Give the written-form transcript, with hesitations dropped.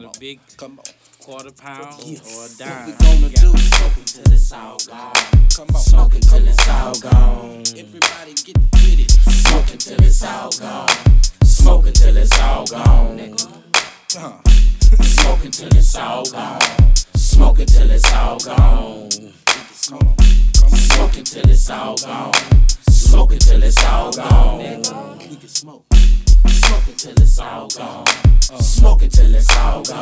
A big Come on. quarter pound Yes. or a dime. What we gonna do? Smoking till it's all gone. Come on. Smoking till it's all gone. Everybody get with it. Smoking till it's all gone. Smoking till it's all gone. Smoking till it's all gone. Smoking till it's all gone. Come on. Come on. Smoking till it's all gone. Smoking till it's all gone. We can smoke. Smoking till it's all gone. Smoking till it's all gone.